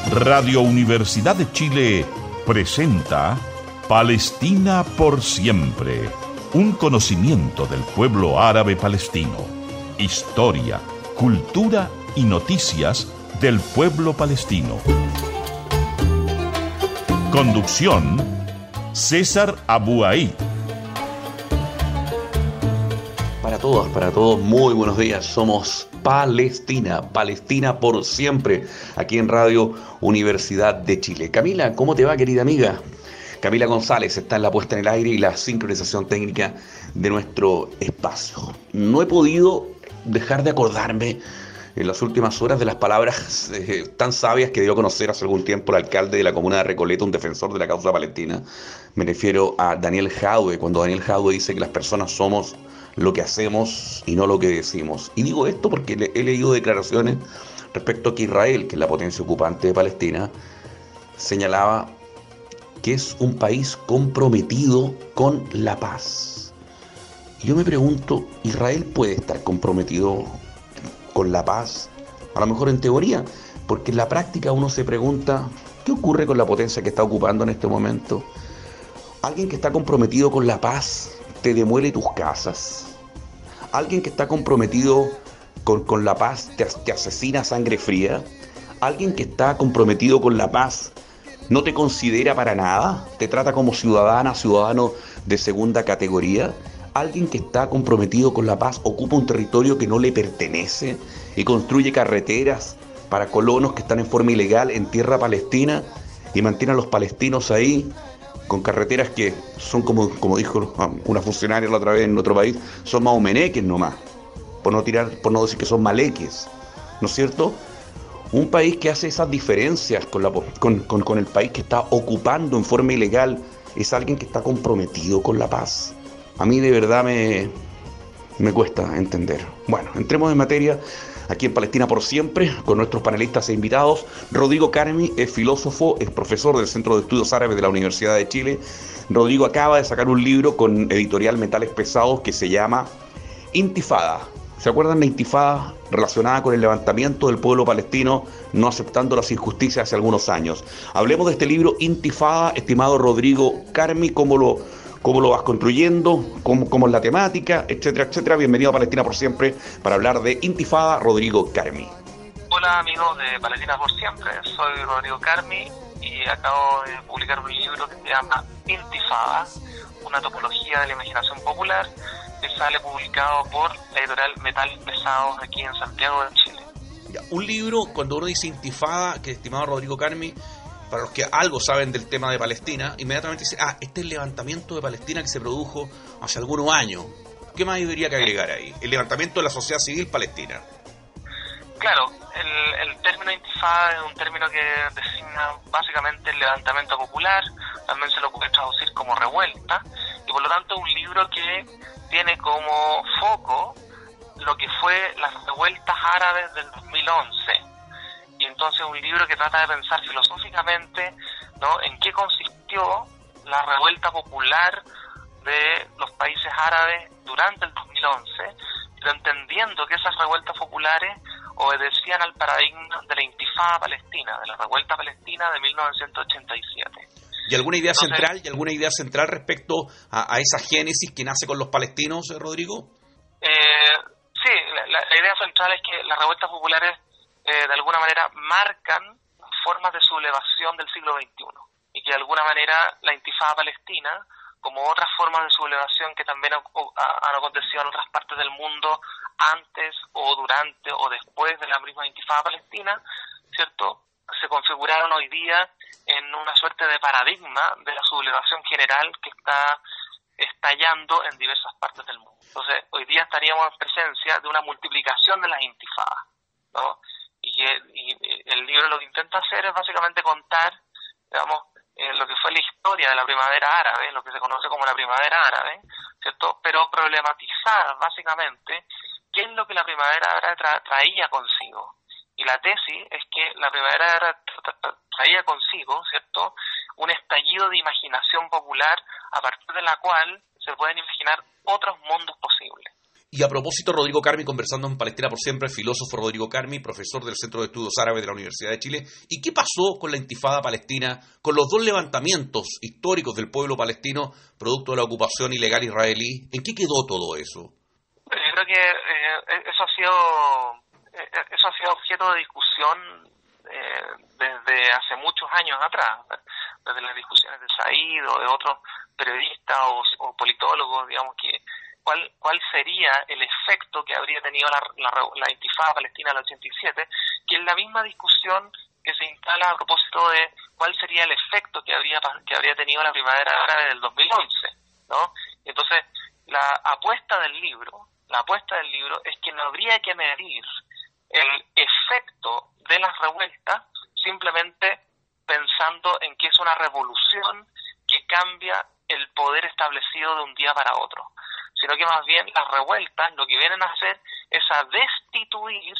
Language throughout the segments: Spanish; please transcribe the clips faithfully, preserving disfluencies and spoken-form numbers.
Radio Universidad de Chile presenta Palestina por siempre, un conocimiento del pueblo árabe palestino, historia, cultura y noticias del pueblo palestino. Conducción, César Abuaid. Para todas, para todos, muy buenos días. Somos Palestina, Palestina por siempre, aquí en Radio Universidad de Chile. Camila, ¿cómo te va, querida amiga? Camila González está en la puesta en el aire y la sincronización técnica de nuestro espacio. No he podido dejar de acordarme en las últimas horas de las palabras eh, tan sabias que dio a conocer hace algún tiempo el alcalde de la comuna de Recoleta, un defensor de la causa palestina. Me refiero a Daniel Jadue, cuando Daniel Jadue dice que las personas somos lo que hacemos y no lo que decimos. Y digo esto porque le, he leído declaraciones respecto a que Israel, que es la potencia ocupante de Palestina, señalaba que es un país comprometido con la paz. Y yo me pregunto, ¿Israel puede estar comprometido con la paz? A lo mejor en teoría, porque en la práctica uno se pregunta, ¿qué ocurre con la potencia que está ocupando en este momento? Alguien que está comprometido con la paz te demuele tus casas. Alguien que está comprometido con, con la paz te, te asesina a sangre fría. Alguien que está comprometido con la paz no te considera para nada, te trata como ciudadana, ciudadano de segunda categoría. Alguien que está comprometido con la paz ocupa un territorio que no le pertenece y construye carreteras para colonos que están en forma ilegal en tierra palestina y mantiene a los palestinos ahí con carreteras que son, como, como dijo una funcionaria la otra vez en otro país, son más meneques nomás, por no tirar, por no decir que son maleques, ¿no es cierto? Un país que hace esas diferencias con, la, con, con, con el país que está ocupando en forma ilegal es alguien que está comprometido con la paz. A mí de verdad me, me cuesta entender. Bueno, entremos en materia aquí en Palestina por siempre, con nuestros panelistas e invitados. Rodrigo Carmi es filósofo, es profesor del Centro de Estudios Árabes de la Universidad de Chile. Rodrigo acaba de sacar un libro con editorial Metales Pesados que se llama Intifada. ¿Se acuerdan de Intifada relacionada con el levantamiento del pueblo palestino no aceptando las injusticias hace algunos años? Hablemos de este libro Intifada, estimado Rodrigo Carmi, ¿cómo lo... cómo lo vas construyendo, cómo, cómo es la temática, etcétera, etcétera? Bienvenido a Palestina por siempre para hablar de Intifada, Rodrigo Carmi. Hola amigos de Palestina por siempre, soy Rodrigo Carmi y acabo de publicar un libro que se llama Intifada, una topología de la imaginación popular, que sale publicado por la editorial Metales Pesados aquí en Santiago de Chile. Ya, un libro, cuando uno dice Intifada, que estimado Rodrigo Carmi, para los que algo saben del tema de Palestina, inmediatamente dice, ah, este es el levantamiento de Palestina que se produjo hace algunos años. ¿Qué más debería que agregar ahí? El levantamiento de la sociedad civil palestina. Claro, el, el término intifada es un término que designa básicamente el levantamiento popular, también se lo puede traducir como revuelta, y por lo tanto es un libro que tiene como foco lo que fue las revueltas árabes del dos mil once. Y entonces un libro que trata de pensar filosóficamente, ¿no?, en qué consistió la revuelta popular de los países árabes durante el dos mil once, pero entendiendo que esas revueltas populares obedecían al paradigma de la intifada palestina, de la revuelta palestina de mil novecientos ochenta y siete. ¿Y alguna idea entonces, central y alguna idea central respecto a, a esa génesis que nace con los palestinos, Rodrigo? Eh, sí, la, la idea central es que las revueltas populares Eh, de alguna manera marcan formas de sublevación del siglo veintiuno y que de alguna manera la intifada palestina, como otras formas de sublevación que también han acontecido en otras partes del mundo antes o durante o después de la misma intifada palestina, ¿cierto?, se configuraron hoy día en una suerte de paradigma de la sublevación general que está estallando en diversas partes del mundo. Entonces, hoy día estaríamos en presencia de una multiplicación de las intifadas, ¿no? Y, y el libro lo que intenta hacer es básicamente contar, digamos, eh, lo que fue la historia de la primavera árabe, lo que se conoce como la primavera árabe, ¿cierto? Pero problematizar básicamente qué es lo que la primavera árabe tra- traía consigo. Y la tesis es que la primavera árabe tra- traía consigo, ¿cierto?, un estallido de imaginación popular a partir de la cual se pueden imaginar otros mundos posibles. Y a propósito, Rodrigo Carmi, conversando en Palestina por Siempre, filósofo Rodrigo Carmi, profesor del Centro de Estudios Árabes de la Universidad de Chile. ¿Y qué pasó con la intifada palestina, con los dos levantamientos históricos del pueblo palestino, producto de la ocupación ilegal israelí? ¿En qué quedó todo eso? Yo creo que eh, eso ha sido eh, eso ha sido objeto de discusión eh, desde hace muchos años atrás, desde las discusiones de Said o de otros periodistas o, o politólogos, digamos, que cuál cuál sería el efecto que habría tenido la, la, la intifada palestina del ochenta y siete, que es la misma discusión que se instala a propósito de cuál sería el efecto que habría que habría tenido la primavera árabe del dos mil once, ¿no? Entonces, la apuesta del libro, la apuesta del libro es que no habría que medir el efecto de las revueltas simplemente pensando en que es una revolución que cambia el poder establecido de un día para otro, sino que más bien las revueltas lo que vienen a hacer es a destituir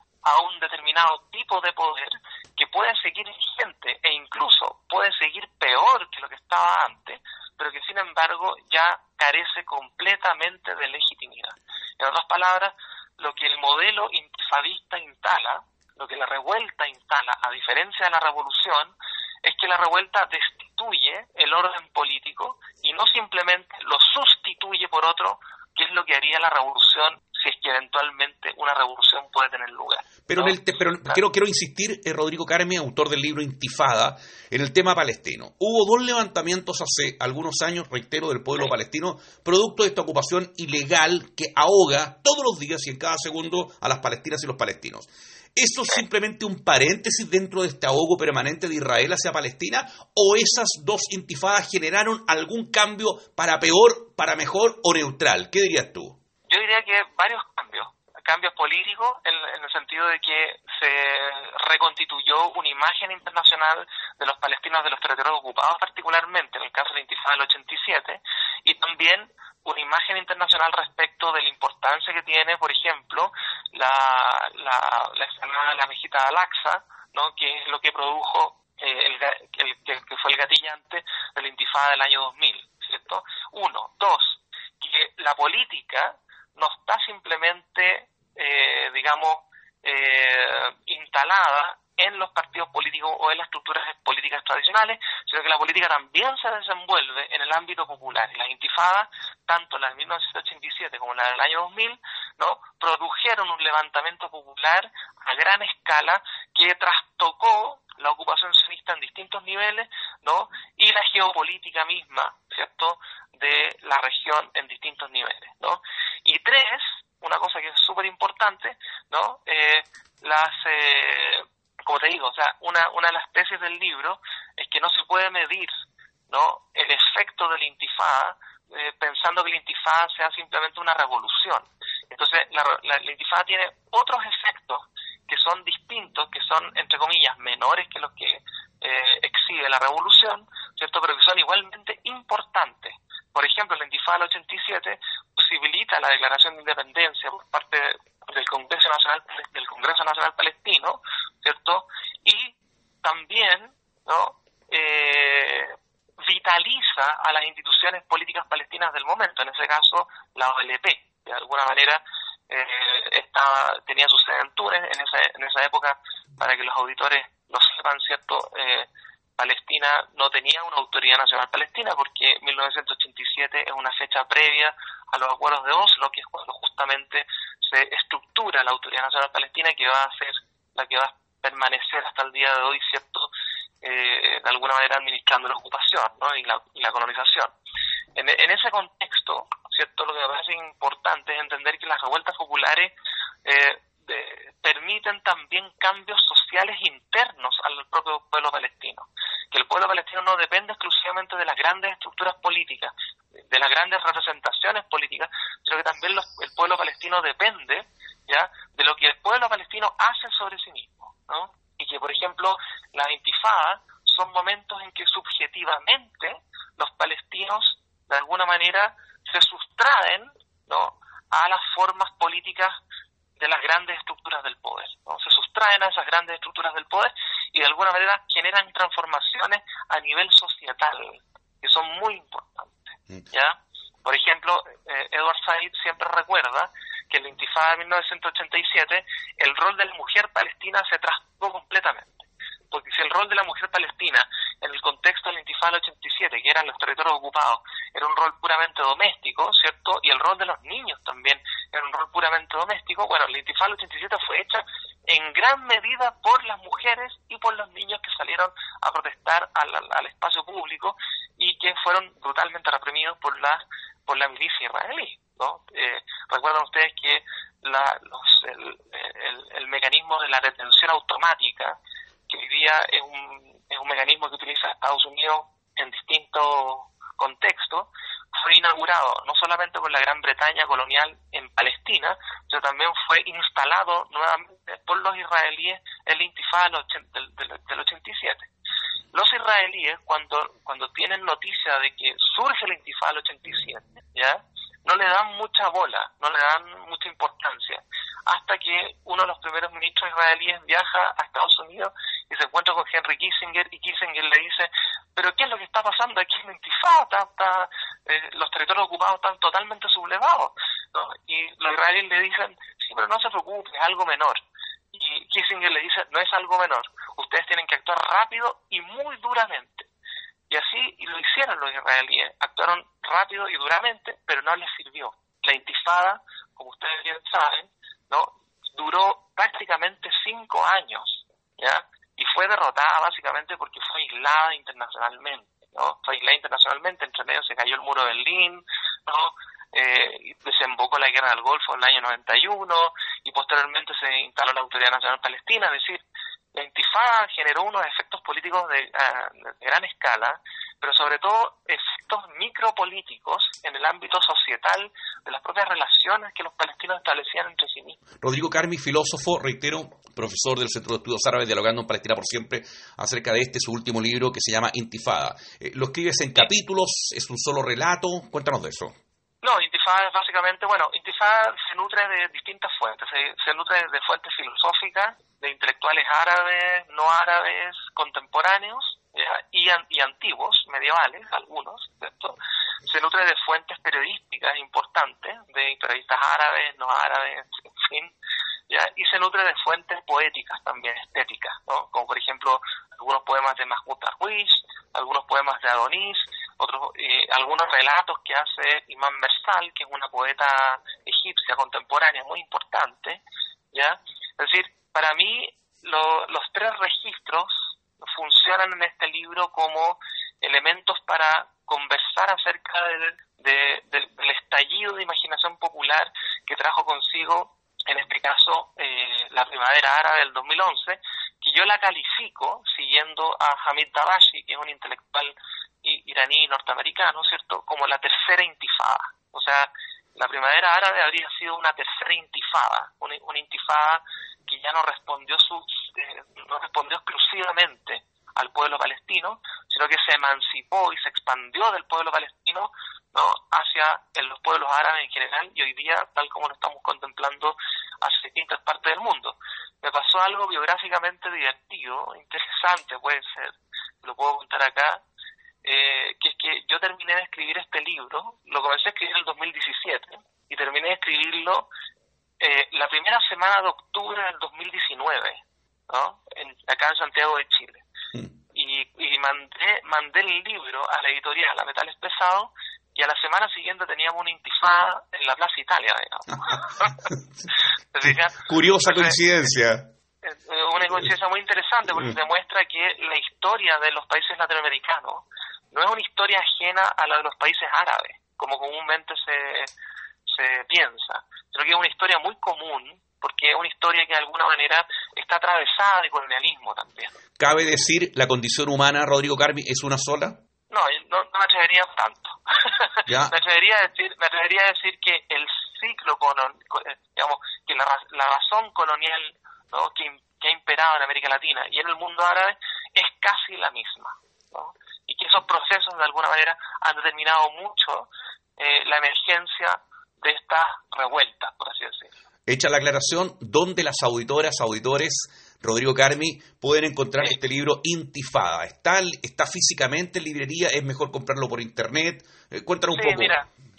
a un determinado tipo de poder que puede seguir vigente e incluso puede seguir peor que lo que estaba antes, pero que sin embargo ya carece completamente de legitimidad. En otras palabras, lo que el modelo intifadista instala, lo que la revuelta instala, a diferencia de la revolución, es que la revuelta destituye el orden político y no simplemente lo sustituye por otro, que es lo que haría la revolución si es que eventualmente una revolución puede tener lugar. Pero, ¿no? en el te, pero claro. quiero, quiero insistir, eh, Rodrigo Carmi, autor del libro Intifada, en el tema palestino. Hubo dos levantamientos hace algunos años, reitero, del pueblo sí. palestino, producto de esta ocupación ilegal que ahoga todos los días y en cada segundo a las palestinas y los palestinos. ¿Eso es simplemente un paréntesis dentro de este ahogo permanente de Israel hacia Palestina? ¿O esas dos intifadas generaron algún cambio para peor, para mejor o neutral? ¿Qué dirías tú? Yo diría que varios cambios. Cambios políticos en, en el sentido de que se reconstituyó una imagen internacional de los palestinos de los territorios ocupados, particularmente en el caso de la intifada del ochenta y siete, y también una imagen internacional respecto de la importancia que tiene, por ejemplo, la la la explanada de la mezquita de Al-Aqsa, ¿no? Que es lo que produjo eh, el, el que, que fue el gatillante de la intifada del año dos mil, ¿cierto? Uno. Dos, que la política no está simplemente, eh, digamos, eh, instalada en los partidos políticos o en las estructuras políticas tradicionales, sino que la política también se desenvuelve en el ámbito popular. Y las intifadas, tanto la de mil novecientos ochenta y siete como la del año dos mil, ¿no?, produjeron un levantamiento popular a gran escala que trastocó la ocupación sionista en distintos niveles, ¿no?, y la geopolítica misma, ¿cierto?, de la región en distintos niveles, ¿no? Y tres, una cosa que es súper importante, ¿no?, eh, las... Eh, como te digo, o sea, una una de las tesis del libro es que no se puede medir, ¿no?, el efecto de la intifada eh, pensando que la intifada sea simplemente una revolución. Entonces, la, la, la intifada tiene otros efectos que son distintos, que son, entre comillas, menores que los que eh, exhibe la revolución, ¿cierto?, pero que son igualmente importantes. Por ejemplo, la intifada del ochenta y siete posibilita la declaración de independencia por parte del Congreso Nacional del Congreso Nacional Palestino, ¿cierto? Y también, ¿no?, eh, vitaliza a las instituciones políticas palestinas del momento, en ese caso la O L P. De alguna manera eh, estaba, tenía su sede en Túnez en esa, en esa época, para que los auditores lo sepan, ¿cierto? Eh, Palestina no tenía una autoridad nacional palestina porque mil novecientos ochenta y siete es una fecha previa a los acuerdos de Oslo, que es cuando justamente se estructura la autoridad nacional palestina, que va a ser la que va a permanecer hasta el día de hoy, ¿cierto?, eh, de alguna manera administrando la ocupación, ¿no?, y la, y la colonización. En, en ese contexto, ¿cierto?, lo que me parece importante es entender que las revueltas populares eh, de, permiten también cambios sociales internos al propio pueblo palestino. Que el pueblo palestino no depende exclusivamente de las grandes estructuras políticas, de las grandes representaciones políticas, sino que también los, el pueblo palestino depende, ¿ya?, de lo que el pueblo palestino hace sobre sí mismo, ¿no? Y que, por ejemplo, las intifadas son momentos en que subjetivamente los palestinos, de alguna manera, se sustraen, ¿no?, a las formas políticas de las grandes estructuras del poder, ¿no? Se sustraen a esas grandes estructuras del poder y de alguna manera generan transformaciones a nivel societal que son muy importantes, ¿ya? Por ejemplo, eh, eh, Edward Said siempre recuerda que en la Intifada de mil novecientos ochenta y siete el rol de la mujer palestina se trastocó completamente. Porque si el rol de la mujer palestina en el contexto de la Intifada del ochenta y siete, que eran los territorios ocupados, era un rol puramente doméstico, ¿cierto? Y el rol de los niños también era un rol puramente doméstico. Bueno, la Intifada del ochenta y siete fue hecha en gran medida por las mujeres y por los niños que salieron a protestar al, al, al espacio público y que fueron brutalmente reprimidos por la, por la milicia israelí, ¿no? Eh, recuerdan ustedes que la, los, el, el, el mecanismo de la detención automática, que hoy día es un, es un mecanismo que utiliza Estados Unidos en distintos contextos, fue inaugurado no solamente por la Gran Bretaña colonial en Palestina, sino también fue instalado nuevamente por los israelíes en la Intifada del, del, del ochenta y siete. Los israelíes, cuando cuando tienen noticia de que surge la Intifada del ochenta y siete, ¿ya?, no le dan mucha bola, no le dan mucha importancia, hasta que uno de los primeros ministros israelíes viaja a Estados Unidos y se encuentra con Henry Kissinger, y Kissinger le dice: ¿pero qué es lo que está pasando aquí en la Intifada? Está, está, eh, los territorios ocupados están totalmente sublevados, ¿no? Y los israelíes le dicen: sí, pero no se preocupe, es algo menor. Y Kissinger le dice: no es algo menor, ustedes tienen que actuar rápido y muy duramente. Y así lo hicieron los israelíes, actuaron rápido y duramente, pero no les sirvió. La Intifada, como ustedes bien saben, ¿no?, duró prácticamente cinco años, ¿ya? Y fue derrotada básicamente porque fue aislada internacionalmente, ¿no? Fue aislada internacionalmente, entre medio se cayó el muro de Berlín, ¿no? Eh, desembocó la guerra del Golfo en el año noventa y uno, y posteriormente se instaló la Autoridad Nacional Palestina. Es decir, la Intifada generó unos efectos políticos de, uh, de gran escala, pero sobre todo efectos micropolíticos en el ámbito societal de las propias relaciones que los palestinos establecían entre sí mismos. Rodrigo Carmi, filósofo, reitero, profesor del Centro de Estudios Árabes, dialogando en Palestina por siempre, acerca de este, su último libro, que se llama Intifada. Eh, ¿Lo escribes en capítulos? ¿Es un solo relato? Cuéntanos de eso. No, Intifada es básicamente, bueno, Intifada se nutre de distintas fuentes, se, se nutre de fuentes filosóficas, de intelectuales árabes, no árabes, contemporáneos, ¿ya?, y, y antiguos, medievales, algunos, ¿cierto? Se nutre de fuentes periodísticas importantes, de periodistas árabes, no árabes, en fin, ¿ya? Y se nutre de fuentes poéticas también, estéticas, ¿no? Como por ejemplo algunos poemas de Mahmoud Darwish, algunos poemas de Adonis, otros eh, algunos relatos que hace Imam Mersal, que es una poeta egipcia contemporánea muy importante, ¿ya? Es decir, para mí lo, los tres registros funcionan en este libro como elementos para conversar acerca del, de, del, del estallido de imaginación popular que trajo consigo, en este caso, eh, la primavera árabe del dos mil once, que yo la califico, siguiendo a Hamid Dabashi, que es un intelectual iraní norteamericano, ¿cierto?, como la tercera intifada. O sea, la primavera árabe habría sido una tercera intifada, una, una intifada que ya no respondió sus, eh, no respondió exclusivamente al pueblo palestino, sino que se emancipó y se expandió del pueblo palestino, ¿no?, hacia en los pueblos árabes en general, y hoy día, tal como lo estamos contemplando, hacia distintas partes del mundo. Me pasó algo biográficamente divertido, interesante puede ser, lo puedo contar acá, eh, que es que yo terminé de escribir este libro, lo comencé a escribir en el dos mil diecisiete, y terminé de escribirlo eh, la primera semana de octubre del dos mil diecinueve, ¿no?, en, acá en Santiago de Chile. Y, y mandé mandé el libro a la editorial, a Metales Pesados, y a la semana siguiente teníamos una intifada en la Plaza Italia, digamos. Curiosa coincidencia. Una coincidencia muy interesante, porque demuestra que la historia de los países latinoamericanos no es una historia ajena a la de los países árabes, como comúnmente se, se piensa, sino que es una historia muy común, porque es una historia que de alguna manera está atravesada de colonialismo también. ¿Cabe decir la condición humana, Rodrigo Carmi, es una sola? No, no, no me atrevería tanto. ¿Ya? me atrevería a decir, me atrevería a decir que el ciclo colonial, digamos, que la, la razón colonial, ¿no?, que, que ha imperado en América Latina y en el mundo árabe es casi la misma, ¿no? Y que esos procesos de alguna manera han determinado mucho eh, la emergencia de estas revueltas, por así decirlo. Hecha la aclaración, ¿dónde las auditoras, auditores, Rodrigo Carmi, pueden encontrar sí. este libro Intifada? ¿Está, ¿Está físicamente en librería? ¿Es mejor comprarlo por internet? Eh, cuéntanos sí, un poco. Mira, sí,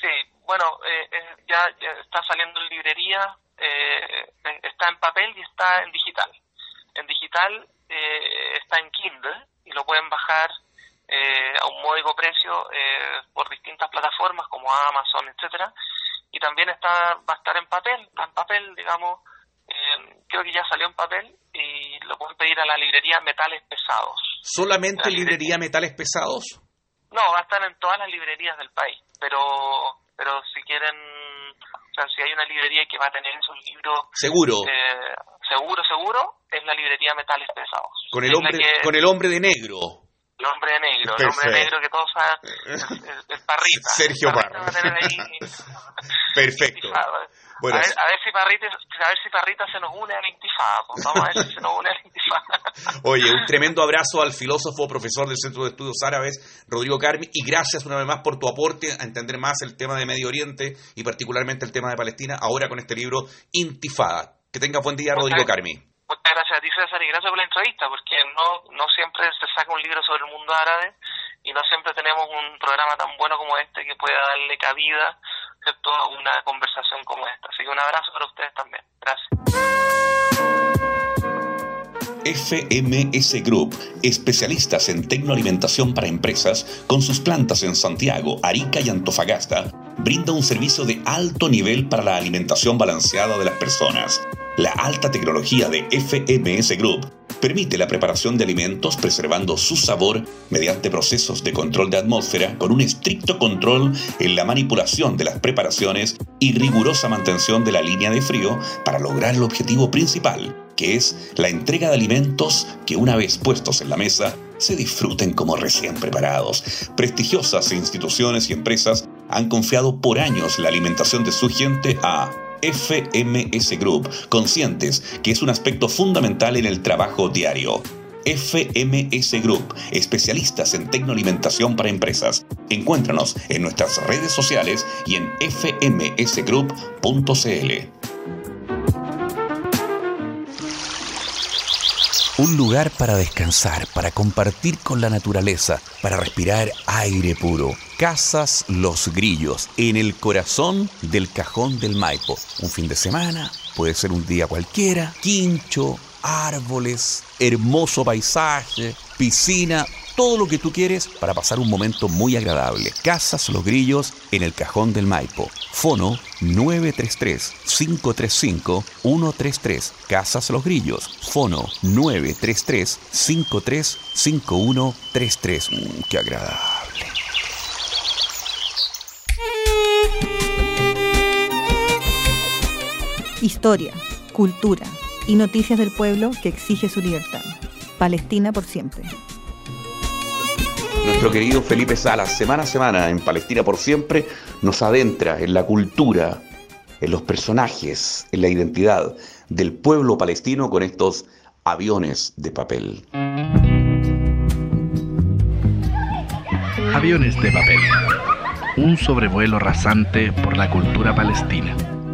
bueno, eh, eh, ya, ya está saliendo en librería, eh, está en papel y está en digital. En digital eh, está en Kindle y lo pueden bajar eh, a un módico precio eh, por distintas plataformas como Amazon, etcétera. Y también está va a estar en papel, está en papel, digamos, eh, creo que ya salió en papel y lo pueden pedir a la librería Metales Pesados. ¿Solamente librería Metales Pesados? No, va a estar en todas las librerías del país, pero pero si quieren, o sea, si hay una librería que va a tener esos libros seguro, eh, seguro, seguro, es la librería Metales Pesados. Con el hombre, que, con el hombre de negro. El hombre de negro, Perfecto. el hombre de negro que todos saben, el, el Parrita. Sergio Parra. Perfecto. Bueno, a, ver, a ver si Parrita, a ver si Parrita se nos une a la intifada, pues. Vamos a ver si se nos une a la intifada. Oye, un tremendo abrazo al filósofo, profesor del Centro de Estudios Árabes, Rodrigo Carmi, y gracias una vez más por tu aporte a entender más el tema de Medio Oriente y particularmente el tema de Palestina, ahora con este libro Intifada. Que tengas buen día, Rodrigo Muchas, Carmi. Muchas gracias a ti, César, y gracias por la entrevista, porque no, no siempre se saca un libro sobre el mundo árabe y no siempre tenemos un programa tan bueno como este que pueda darle cabida, ¿cierto?, a una conversación como esta. Así que un abrazo para ustedes también. Gracias. F M S Group, especialistas en tecnoalimentación para empresas, con sus plantas en Santiago, Arica y Antofagasta, brinda un servicio de alto nivel para la alimentación balanceada de las personas. La alta tecnología de F M S Group permite la preparación de alimentos preservando su sabor mediante procesos de control de atmósfera con un estricto control en la manipulación de las preparaciones y rigurosa mantención de la línea de frío para lograr el objetivo principal, que es la entrega de alimentos que una vez puestos en la mesa se disfruten como recién preparados. Prestigiosas instituciones y empresas han confiado por años la alimentación de su gente a F M S Group, conscientes que es un aspecto fundamental en el trabajo diario. F M S Group, especialistas en tecnoalimentación para empresas. Encuéntranos en nuestras redes sociales y en f m s group punto c l. Un lugar para descansar, para compartir con la naturaleza, para respirar aire puro. Casas Los Grillos, en el corazón del Cajón del Maipo. Un fin de semana, puede ser un día cualquiera, quincho, árboles, hermoso paisaje, piscina, todo lo que tú quieres para pasar un momento muy agradable. Casas Los Grillos, en el Cajón del Maipo. Fono nueve tres tres, cinco tres cinco, uno tres tres. Casas Los Grillos. Fono nueve tres tres, cinco tres cinco, uno tres tres. Mm, ¡qué agradable! Historia, cultura y noticias del pueblo que exige su libertad. Palestina por siempre. Nuestro querido Felipe Salas, semana a semana en Palestina por siempre, nos adentra en la cultura, en los personajes, en la identidad del pueblo palestino con estos aviones de papel. Aviones de papel. Un sobrevuelo rasante por la cultura palestina.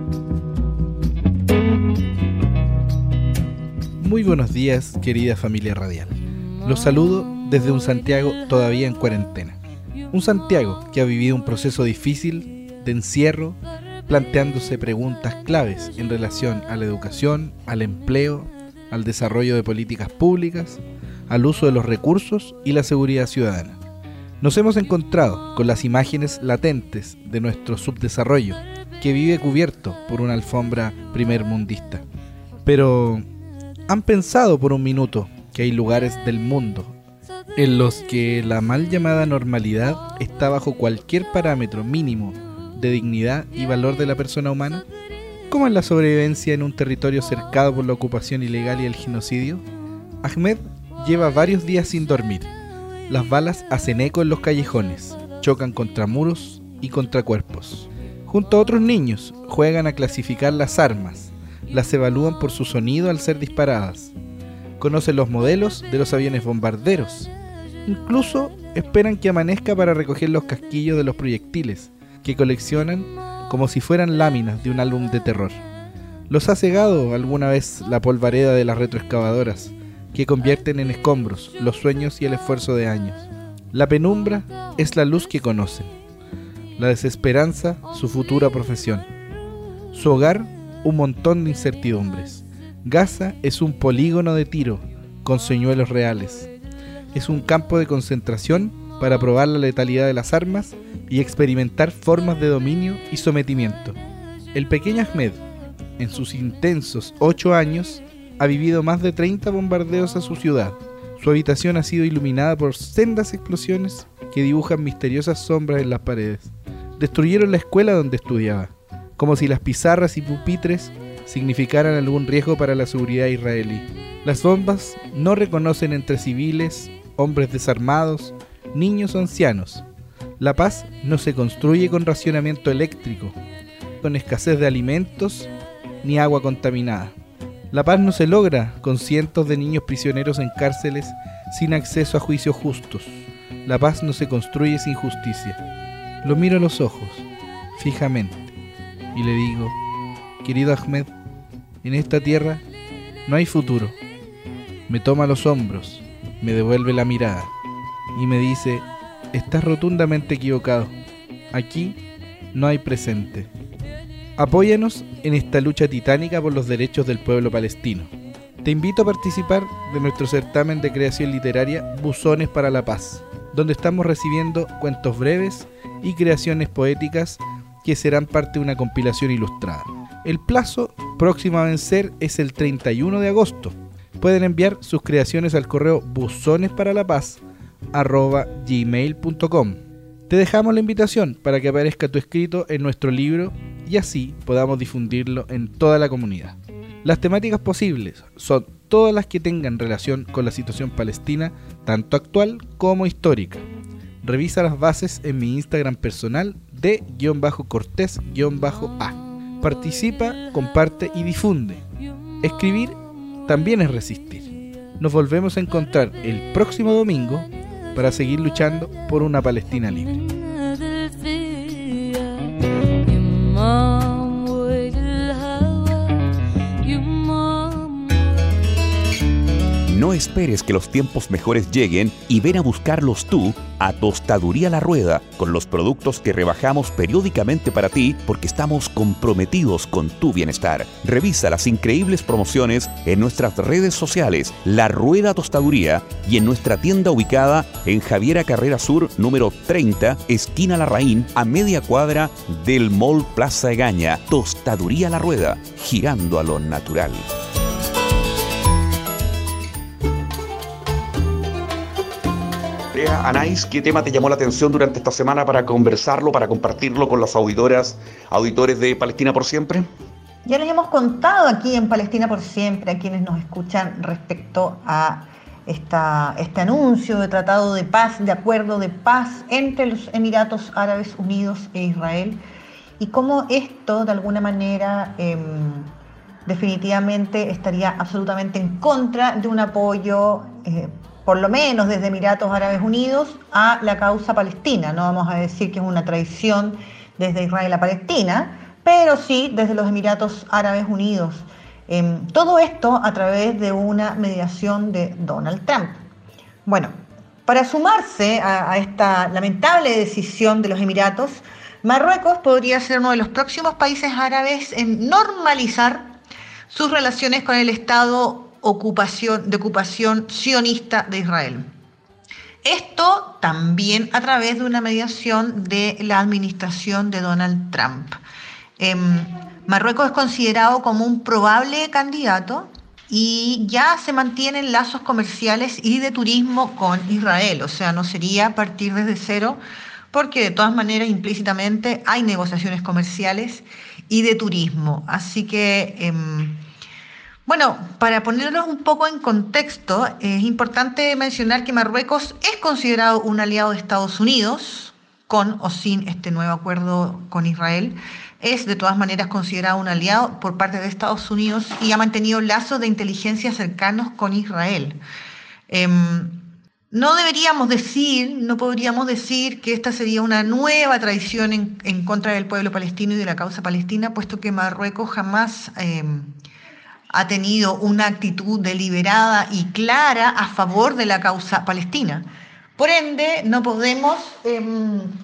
Muy buenos días, querida familia radial. Los saludo desde un Santiago todavía en cuarentena. Un Santiago que ha vivido un proceso difícil de encierro, planteándose preguntas claves en relación a la educación, al empleo, al desarrollo de políticas públicas, al uso de los recursos y la seguridad ciudadana. Nos hemos encontrado con las imágenes latentes de nuestro subdesarrollo, que vive cubierto por una alfombra primermundista. Pero ¿han pensado por un minuto que hay lugares del mundo en los que la mal llamada normalidad está bajo cualquier parámetro mínimo de dignidad y valor de la persona humana? ¿Cómo es la sobrevivencia en un territorio cercado por la ocupación ilegal y el genocidio? Ahmed lleva varios días sin dormir. Las balas hacen eco en los callejones, chocan contra muros y contra cuerpos. Junto a otros niños, juegan a clasificar las armas, las evalúan por su sonido al ser disparadas, conocen los modelos de los aviones bombarderos, incluso esperan que amanezca para recoger los casquillos de los proyectiles, que coleccionan como si fueran láminas de un álbum de terror. ¿Los ha cegado alguna vez la polvareda de las retroexcavadoras, que convierten en escombros los sueños y el esfuerzo de años? La penumbra es la luz que conocen. la desesperanza, su futura profesión. Su hogar, un montón de incertidumbres. Gaza es un polígono de tiro, con señuelos reales. Es un campo de concentración para probar la letalidad de las armas y experimentar formas de dominio y sometimiento. El pequeño Ahmed, en sus intensos ocho años, ha vivido más de treinta bombardeos a su ciudad. Su habitación ha sido iluminada por sendas explosiones que dibujan misteriosas sombras en las paredes. Destruyeron la escuela donde estudiaba, como si las pizarras y pupitres significaran algún riesgo para la seguridad israelí. Las bombas no reconocen entre civiles, hombres desarmados, niños o ancianos. La paz no se construye con racionamiento eléctrico, con escasez de alimentos ni agua contaminada. La paz no se logra con cientos de niños prisioneros en cárceles sin acceso a juicios justos. La paz no se construye sin justicia. Lo miro a los ojos, fijamente, y le digo: querido Ahmed, en esta tierra no hay futuro. Me toma los hombros, me devuelve la mirada y me dice: estás rotundamente equivocado. Aquí no hay presente. Apóyanos en esta lucha titánica por los derechos del pueblo palestino. Te invito a participar de nuestro certamen de creación literaria Buzones para la Paz, donde estamos recibiendo cuentos breves y creaciones poéticas que serán parte de una compilación ilustrada. El plazo próximo a vencer es el treinta y uno de agosto. Pueden enviar sus creaciones al correo buzonesparalapaz arroba gmail punto com. Te dejamos la invitación para que aparezca tu escrito en nuestro libro y así podamos difundirlo en toda la comunidad. Las temáticas posibles son todas las que tengan relación con la situación palestina, tanto actual como histórica. Revisa las bases en mi Instagram personal de guión bajo cortés guión bajo a. Participa, comparte y difunde. Escribir también es resistir. Nos volvemos a encontrar el próximo domingo para seguir luchando por una Palestina libre. No esperes que los tiempos mejores lleguen y ven a buscarlos tú a Tostaduría La Rueda, con los productos que rebajamos periódicamente para ti porque estamos comprometidos con tu bienestar. Revisa las increíbles promociones en nuestras redes sociales, La Rueda Tostaduría, y en nuestra tienda ubicada en Javiera Carrera Sur, número treinta, esquina Larraín, a media cuadra del Mall Plaza Egaña. Tostaduría La Rueda, girando a lo natural. Anaís, ¿qué tema te llamó la atención durante esta semana para conversarlo, para compartirlo con las auditoras, auditores de Palestina por Siempre? Ya les hemos contado aquí en Palestina por Siempre a quienes nos escuchan respecto a esta, este anuncio de tratado de paz, de acuerdo de paz entre los Emiratos Árabes Unidos e Israel, y cómo esto de alguna manera eh, definitivamente estaría absolutamente en contra de un apoyo eh, por lo menos desde Emiratos Árabes Unidos, a la causa palestina. No vamos a decir que es una traición desde Israel a Palestina, pero sí desde los Emiratos Árabes Unidos. Eh, todo esto a través de una mediación de Donald Trump. Bueno, para sumarse a, a esta lamentable decisión de los Emiratos, Marruecos podría ser uno de los próximos países árabes en normalizar sus relaciones con el Estado Ocupación, de ocupación sionista de Israel. Esto también a través de una mediación de la administración de Donald Trump. Eh, Marruecos es considerado como un probable candidato y ya se mantienen lazos comerciales y de turismo con Israel, o sea, no sería partir desde cero, porque de todas maneras implícitamente hay negociaciones comerciales y de turismo. Así que eh, Bueno, para ponerlos un poco en contexto, es importante mencionar que Marruecos es considerado un aliado de Estados Unidos, con o sin este nuevo acuerdo con Israel. Es de todas maneras considerado un aliado por parte de Estados Unidos y ha mantenido lazos de inteligencia cercanos con Israel. Eh, no deberíamos decir, no podríamos decir que esta sería una nueva traición en, en contra del pueblo palestino y de la causa palestina, puesto que Marruecos jamás Eh, ha tenido una actitud deliberada y clara a favor de la causa palestina. Por ende, no podemos eh,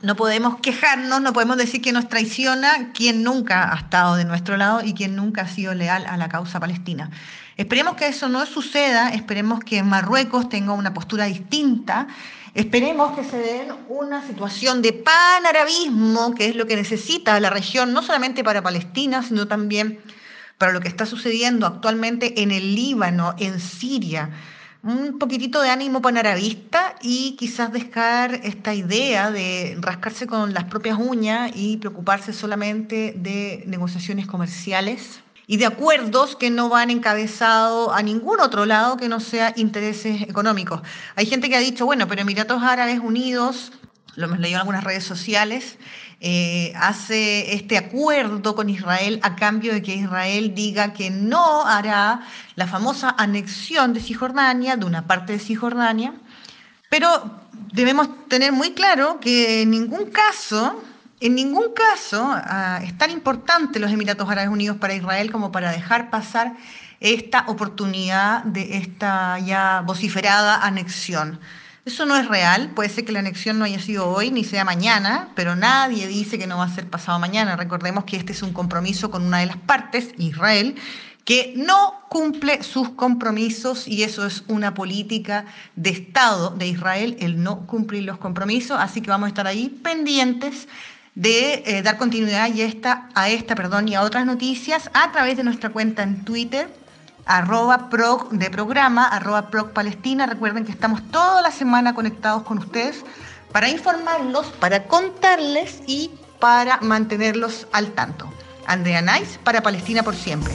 no podemos quejarnos, no podemos decir que nos traiciona quien nunca ha estado de nuestro lado y quien nunca ha sido leal a la causa palestina. Esperemos que eso no suceda, esperemos que Marruecos tenga una postura distinta, esperemos que se den una situación de panarabismo, que es lo que necesita la región, no solamente para Palestina, sino también para lo que está sucediendo actualmente en el Líbano, en Siria. Un poquitito de ánimo panarabista y quizás dejar esta idea de rascarse con las propias uñas y preocuparse solamente de negociaciones comerciales y de acuerdos que no van encabezados a ningún otro lado que no sea intereses económicos. Hay gente que ha dicho, bueno, pero Emiratos Árabes Unidos, lo hemos leído en algunas redes sociales, eh, hace este acuerdo con Israel a cambio de que Israel diga que no hará la famosa anexión de Cisjordania, de una parte de Cisjordania, pero debemos tener muy claro que en ningún caso... En ningún caso uh, es tan importante los Emiratos Árabes Unidos para Israel como para dejar pasar esta oportunidad de esta ya vociferada anexión. Eso no es real, puede ser que la anexión no haya sido hoy ni sea mañana, pero nadie dice que no va a ser pasado mañana. Recordemos que este es un compromiso con una de las partes, Israel, que no cumple sus compromisos y eso es una política de Estado de Israel, el no cumplir los compromisos, así que vamos a estar ahí pendientes de eh, dar continuidad y esta, a esta perdón, y a otras noticias a través de nuestra cuenta en Twitter, arroba proc de programa, arroba proc Palestina. Recuerden que estamos toda la semana conectados con ustedes para informarlos, para contarles y para mantenerlos al tanto. Andrea Nice para Palestina por siempre.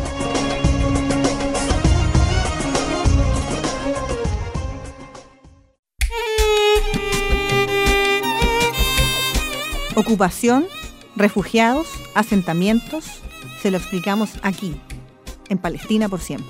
Ocupación, refugiados, asentamientos, se lo explicamos aquí, en Palestina por siempre.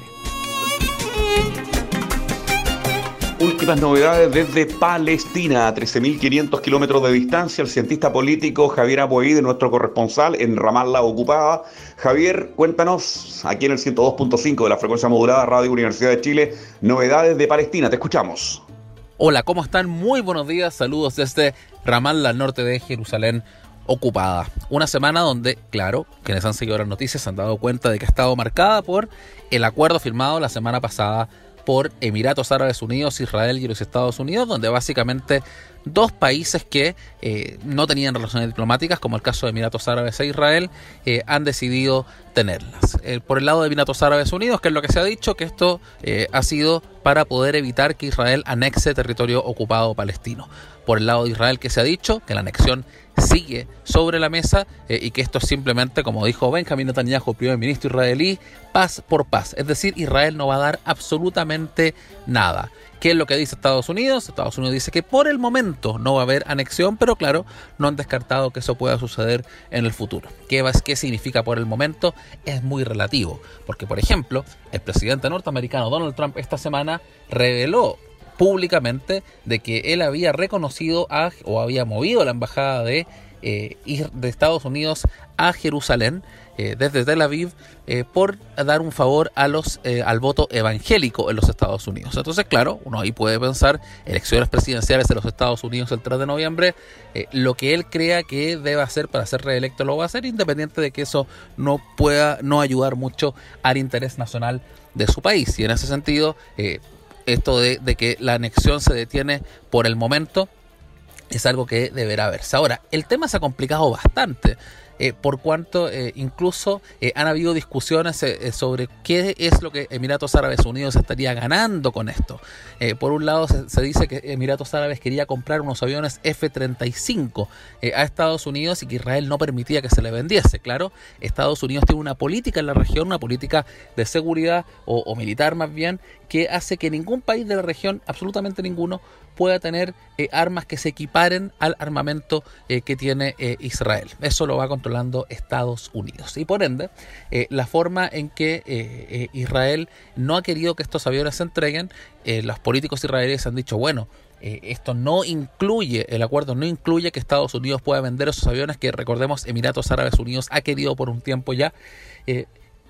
Últimas novedades desde Palestina, a trece mil quinientos kilómetros de distancia, el cientista político Javier Aboide, nuestro corresponsal en Ramallah ocupada. Javier, cuéntanos, aquí en el ciento dos punto cinco de la frecuencia modulada Radio Universidad de Chile, novedades de Palestina, te escuchamos. Hola, ¿cómo están? Muy buenos días, saludos desde Ramallah, al norte de Jerusalén ocupada. Una semana donde, claro, quienes han seguido las noticias se han dado cuenta de que ha estado marcada por el acuerdo firmado la semana pasada por Emiratos Árabes Unidos, Israel y los Estados Unidos, donde básicamente dos países que eh, no tenían relaciones diplomáticas, como el caso de Emiratos Árabes e Israel, eh, han decidido tenerlas. Eh, por el lado de Emiratos Árabes Unidos, que es lo que se ha dicho, que esto eh, ha sido para poder evitar que Israel anexe territorio ocupado palestino. Por el lado de Israel, que se ha dicho que la anexión sigue sobre la mesa eh, y que esto es simplemente, como dijo Benjamín Netanyahu, primer ministro israelí, paz por paz. Es decir, Israel no va a dar absolutamente nada. ¿Qué es lo que dice Estados Unidos? Estados Unidos dice que por el momento no va a haber anexión, pero claro, no han descartado que eso pueda suceder en el futuro. ¿Qué, va, qué significa por el momento? Es muy relativo, porque por ejemplo, el presidente norteamericano Donald Trump esta semana reveló públicamente de que él había reconocido a, o había movido la embajada de, eh, de Estados Unidos a Jerusalén eh, desde Tel Aviv eh, por dar un favor a los eh, al voto evangélico en los Estados Unidos. Entonces, claro, uno ahí puede pensar elecciones presidenciales de los Estados Unidos el tres de noviembre, eh, lo que él crea que debe hacer para ser reelecto lo va a hacer, independiente de que eso no pueda no ayudar mucho al interés nacional de su país. Y en ese sentido, eh, esto de, de que la anexión se detiene por el momento es algo que deberá verse. Ahora, el tema se ha complicado bastante, eh, por cuanto eh, incluso eh, han habido discusiones eh, sobre qué es lo que Emiratos Árabes Unidos estaría ganando con esto. Eh, por un lado se, se dice que Emiratos Árabes quería comprar unos aviones F treinta y cinco eh, a Estados Unidos y que Israel no permitía que se le vendiese. Claro, Estados Unidos tiene una política en la región, una política de seguridad o, o militar más bien, que hace que ningún país de la región, absolutamente ninguno, pueda tener eh, armas que se equiparen al armamento eh, que tiene eh, Israel. Eso lo va controlando Estados Unidos. Y por ende, eh, la forma en que eh, eh, Israel no ha querido que estos aviones se entreguen, eh, los políticos israelíes han dicho, bueno, eh, esto no incluye, el acuerdo no incluye que Estados Unidos pueda vender esos aviones que, recordemos, Emiratos Árabes Unidos ha querido por un tiempo ya, eh,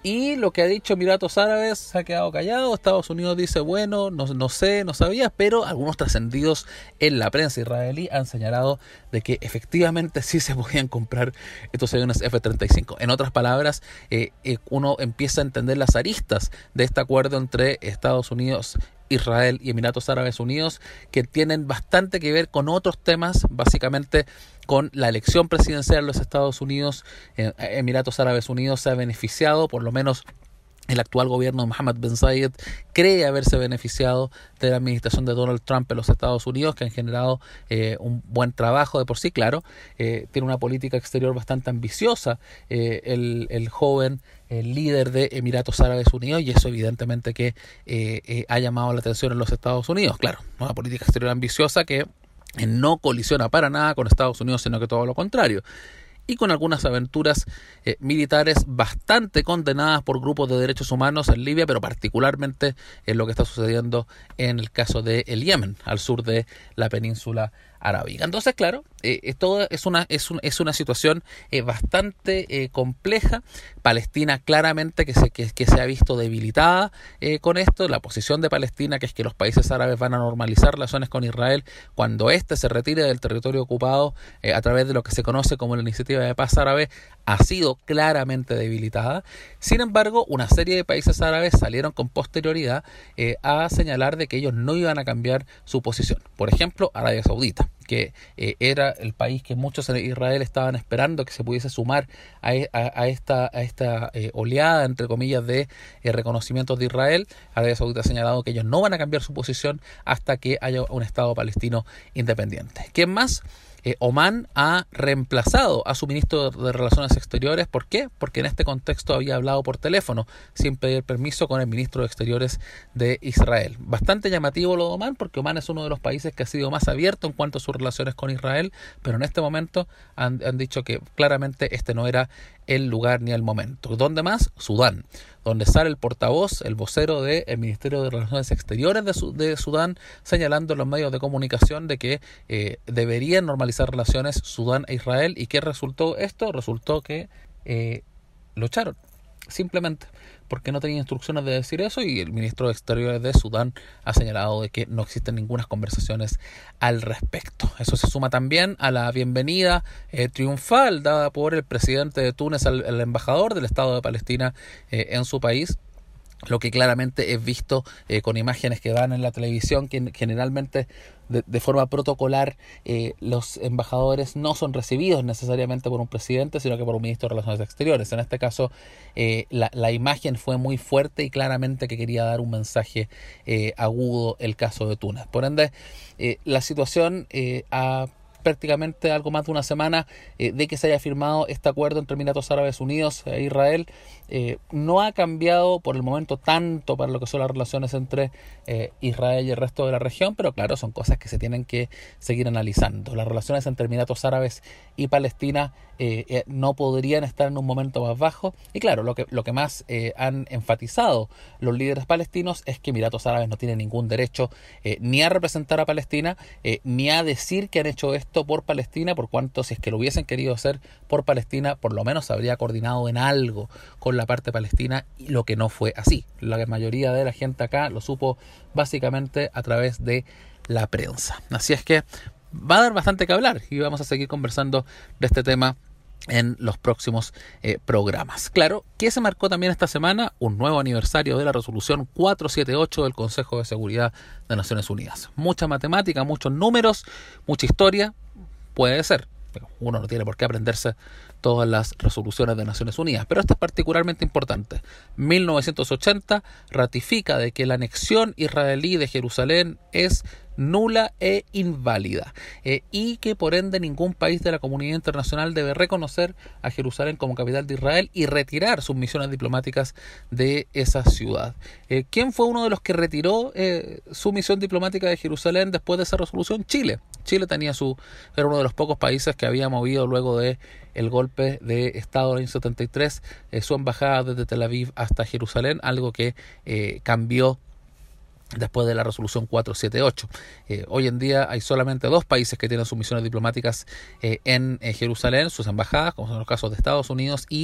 y lo que ha dicho Emiratos Árabes se ha quedado callado. Estados Unidos dice, bueno, no, no sé, no sabía, pero algunos trascendidos en la prensa israelí han señalado de que efectivamente sí se podían comprar estos aviones F treinta y cinco. En otras palabras, eh, eh, uno empieza a entender las aristas de este acuerdo entre Estados Unidos, Israel y Emiratos Árabes Unidos, que tienen bastante que ver con otros temas, básicamente con la elección presidencial de los Estados Unidos. eh, Emiratos Árabes Unidos se ha beneficiado, por lo menos el actual gobierno de Mohammed bin Zayed cree haberse beneficiado de la administración de Donald Trump en los Estados Unidos, que han generado eh, un buen trabajo de por sí, claro. Eh, tiene una política exterior bastante ambiciosa eh, el, el joven el líder de Emiratos Árabes Unidos, y eso evidentemente que eh, eh, ha llamado la atención en los Estados Unidos. Claro, una política exterior ambiciosa que eh, no colisiona para nada con Estados Unidos, sino que todo lo contrario, y con algunas aventuras eh, militares bastante condenadas por grupos de derechos humanos en Libia, pero particularmente en lo que está sucediendo en el caso de el Yemen, al sur de la península arábiga. Entonces, claro, eh, esto es una, es, un, es una situación eh, bastante eh, compleja. Palestina claramente que se, que, que se ha visto debilitada eh, con esto. La posición de Palestina, que es que los países árabes van a normalizar relaciones con Israel cuando éste se retire del territorio ocupado eh, a través de lo que se conoce como la Iniciativa de Paz Árabe, ha sido claramente debilitada. Sin embargo, una serie de países árabes salieron con posterioridad eh, a señalar de que ellos no iban a cambiar su posición. Por ejemplo, Arabia Saudita, que eh, era el país que muchos en Israel estaban esperando que se pudiese sumar a, a, a esta, a esta eh, oleada, entre comillas, de eh, reconocimientos de Israel. Arabia Saudita ha señalado que ellos no van a cambiar su posición hasta que haya un Estado palestino independiente. ¿Quién más? Eh, Omán ha reemplazado a su ministro de Relaciones Exteriores. ¿Por qué? Porque en este contexto había hablado por teléfono sin pedir permiso con el ministro de Exteriores de Israel. Bastante llamativo lo de Omán, porque Omán es uno de los países que ha sido más abierto en cuanto a sus relaciones con Israel, pero en este momento han, han dicho que claramente este no era el lugar ni el momento. ¿Dónde más? Sudán, donde sale el portavoz, el vocero del Ministerio de Relaciones Exteriores de, Su, de Sudán, señalando en los medios de comunicación de que eh, deberían normalizar relaciones Sudán e Israel. ¿Y qué resultó esto? Resultó que eh, lo echaron, simplemente porque no tenía instrucciones de decir eso, y el ministro de Exteriores de Sudán ha señalado de que no existen ninguna conversaciones al respecto. Eso se suma también a la bienvenida eh, triunfal dada por el presidente de Túnez al, al embajador del Estado de Palestina eh, en su país, lo que claramente es visto eh, con imágenes que dan en la televisión, que generalmente de, de forma protocolar eh, los embajadores no son recibidos necesariamente por un presidente, sino que por un ministro de Relaciones Exteriores. En este caso, eh, la, la imagen fue muy fuerte y claramente que quería dar un mensaje eh, agudo el caso de Túnez. Por ende, eh, la situación eh, ha prácticamente algo más de una semana eh, de que se haya firmado este acuerdo entre Emiratos Árabes Unidos e Israel, eh, no ha cambiado por el momento tanto para lo que son las relaciones entre eh, Israel y el resto de la región, pero claro, son cosas que se tienen que seguir analizando. Las relaciones entre Emiratos Árabes y Palestina eh, eh, no podrían estar en un momento más bajo, y claro, lo que, lo que más eh, han enfatizado los líderes palestinos es que Emiratos Árabes no tiene ningún derecho eh, ni a representar a Palestina, eh, ni a decir que han hecho esto por Palestina, por cuanto si es que lo hubiesen querido hacer por Palestina, por lo menos se habría coordinado en algo con la parte palestina, y lo que no fue así. La mayoría de la gente acá lo supo básicamente a través de la prensa. Así es que va a dar bastante que hablar y vamos a seguir conversando de este tema en los próximos eh, programas. Claro, que se marcó también esta semana un nuevo aniversario de la resolución cuatrocientos setenta y ocho del Consejo de Seguridad de Naciones Unidas. Mucha matemática, muchos números, mucha historia, puede ser. Uno no tiene por qué aprenderse todas las resoluciones de Naciones Unidas, pero esta es particularmente importante. mil novecientos ochenta ratifica de que la anexión israelí de Jerusalén es nula e inválida, eh, y que por ende ningún país de la comunidad internacional debe reconocer a Jerusalén como capital de Israel y retirar sus misiones diplomáticas de esa ciudad. Eh, ¿Quién fue uno de los que retiró eh, su misión diplomática de Jerusalén después de esa resolución? Chile. Chile tenía su, era uno de los pocos países que había movido luego de el golpe de Estado del año setenta y tres eh, su embajada desde Tel Aviv hasta Jerusalén, algo que eh, cambió después de la resolución cuatrocientos setenta y ocho. Eh, hoy en día hay solamente dos países que tienen sus misiones diplomáticas eh, en eh, Jerusalén, sus embajadas, como son los casos de Estados Unidos y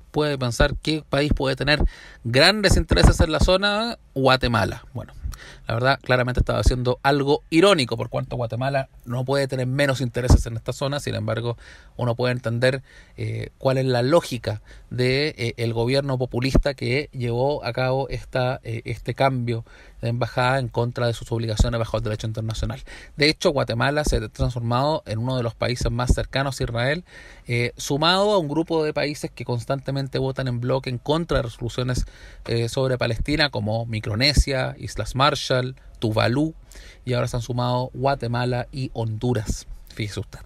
puede pensar qué país puede tener grandes intereses en la zona. Guatemala. Bueno, la verdad, claramente estaba haciendo algo irónico, por cuanto Guatemala no puede tener menos intereses en esta zona. Sin embargo, uno puede entender eh, cuál es la lógica de eh, el gobierno populista que llevó a cabo esta, eh, este cambio de embajada en contra de sus obligaciones bajo el derecho internacional. De hecho, Guatemala se ha transformado en uno de los países más cercanos a Israel, eh, sumado a un grupo de países que constantemente votan en bloque en contra de resoluciones eh, sobre Palestina, como Micronesia, Islas Marshall, Tuvalu, y ahora se han sumado Guatemala y Honduras. Fíjese usted.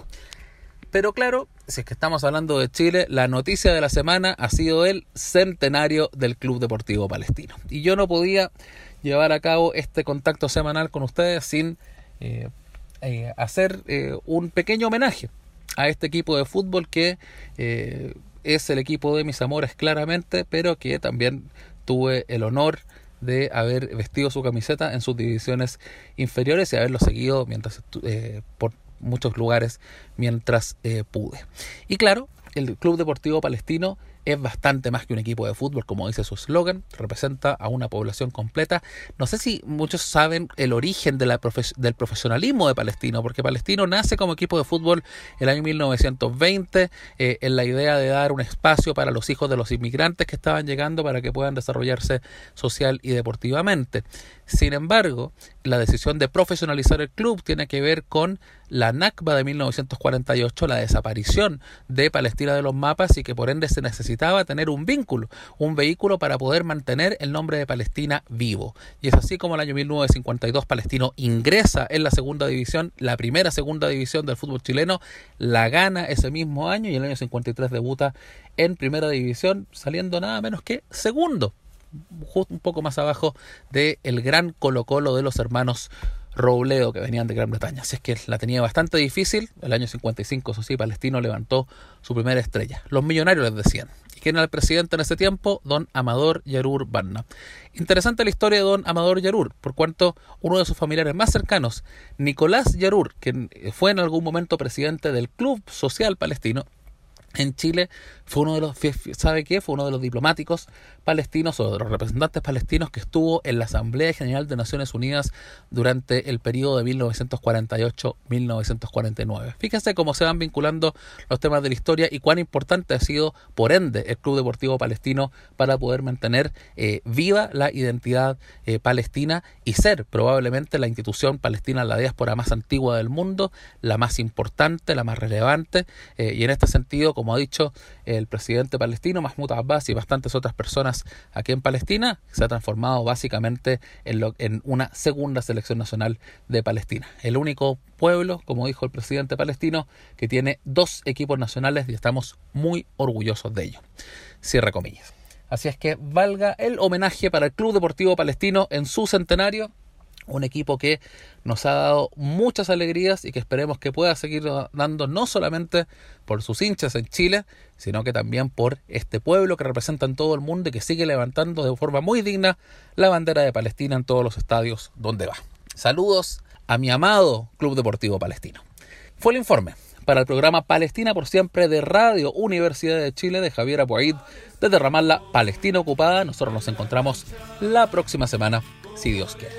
Pero claro, si es que estamos hablando de Chile, la noticia de la semana ha sido el centenario del Club Deportivo Palestino. Y yo no podía llevar a cabo este contacto semanal con ustedes sin eh, eh, hacer eh, un pequeño homenaje a este equipo de fútbol que eh, es el equipo de mis amores claramente, pero que también tuve el honor de haber vestido su camiseta en sus divisiones inferiores y haberlo seguido mientras eh, por muchos lugares mientras eh, pude. Y claro, el Club Deportivo Palestino es bastante más que un equipo de fútbol, como dice su eslogan, representa a una población completa. No sé si muchos saben el origen de la profe- del profesionalismo de Palestino, porque Palestino nace como equipo de fútbol el año mil novecientos veinte, eh, en la idea de dar un espacio para los hijos de los inmigrantes que estaban llegando para que puedan desarrollarse social y deportivamente. Sin embargo, la decisión de profesionalizar el club tiene que ver con la Nakba de mil novecientos cuarenta y ocho, la desaparición de Palestina de los mapas, y que por ende se necesitaba tener un vínculo, un vehículo para poder mantener el nombre de Palestina vivo. Y es así como el año mil novecientos cincuenta y dos Palestino ingresa en la segunda división, la primera segunda división del fútbol chileno, la gana ese mismo año y el año cincuenta y tres debuta en primera división, saliendo nada menos que segundo, justo un poco más abajo del gran Colo-Colo de los hermanos Robledo, que venían de Gran Bretaña. Así es que la tenía bastante difícil. El año cincuenta y cinco, eso sí, Palestino levantó su primera estrella. Los millonarios les decían. ¿Y quién era el presidente en ese tiempo? Don Amador Yarur Barna. Interesante la historia de don Amador Yarur, por cuanto uno de sus familiares más cercanos, Nicolás Yarur, que fue en algún momento presidente del Club Social Palestino en Chile, fue uno de los, ¿sabe qué? Fue uno de los diplomáticos palestinos o de los representantes palestinos que estuvo en la Asamblea General de Naciones Unidas durante el periodo de mil novecientos cuarenta y ocho a mil novecientos cuarenta y nueve. Fíjense cómo se van vinculando los temas de la historia y cuán importante ha sido, por ende, el Club Deportivo Palestino para poder mantener eh, viva la identidad eh, palestina y ser probablemente la institución palestina, la diáspora más antigua del mundo, la más importante, la más relevante, eh, y en este sentido, como ha dicho el presidente palestino Mahmoud Abbas y bastantes otras personas aquí en Palestina, se ha transformado básicamente en, lo, en una segunda selección nacional de Palestina. El único pueblo, como dijo el presidente palestino, que tiene dos equipos nacionales y estamos muy orgullosos de ello. Cierra comillas. Así es que valga el homenaje para el Club Deportivo Palestino en su centenario. Un equipo que nos ha dado muchas alegrías y que esperemos que pueda seguir dando, no solamente por sus hinchas en Chile, sino que también por este pueblo que representa en todo el mundo y que sigue levantando de forma muy digna la bandera de Palestina en todos los estadios donde va. Saludos a mi amado Club Deportivo Palestino. Fue el informe para el programa Palestina por Siempre de Radio Universidad de Chile de Javier Abuaid desde Ramallah, Palestina ocupada. Nosotros nos encontramos la próxima semana, si Dios quiere.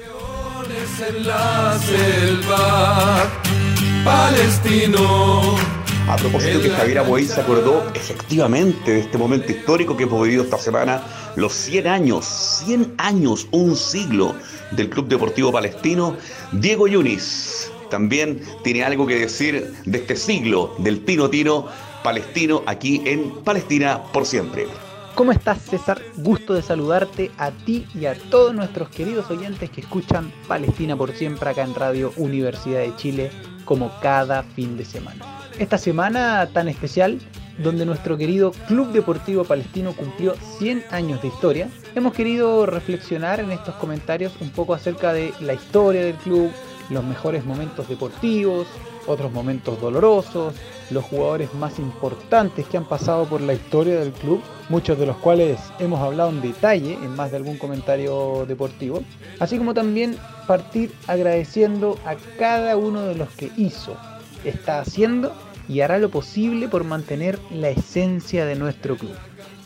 En la selva, palestino. A propósito que Javier Abuaid se acordó efectivamente de este momento histórico que hemos vivido esta semana, los cien años, cien años, un siglo del Club Deportivo Palestino. Diego Yunis también tiene algo que decir de este siglo del Tino Tino palestino aquí en Palestina por Siempre. ¿Cómo estás, César? Gusto de saludarte a ti y a todos nuestros queridos oyentes que escuchan Palestina por Siempre acá en Radio Universidad de Chile, como cada fin de semana. Esta semana tan especial, donde nuestro querido Club Deportivo Palestino cumplió cien años de historia, hemos querido reflexionar en estos comentarios un poco acerca de la historia del club, los mejores momentos deportivos, otros momentos dolorosos, los jugadores más importantes que han pasado por la historia del club, muchos de los cuales hemos hablado en detalle en más de algún comentario deportivo, así como también partir agradeciendo a cada uno de los que hizo, está haciendo y hará lo posible por mantener la esencia de nuestro club.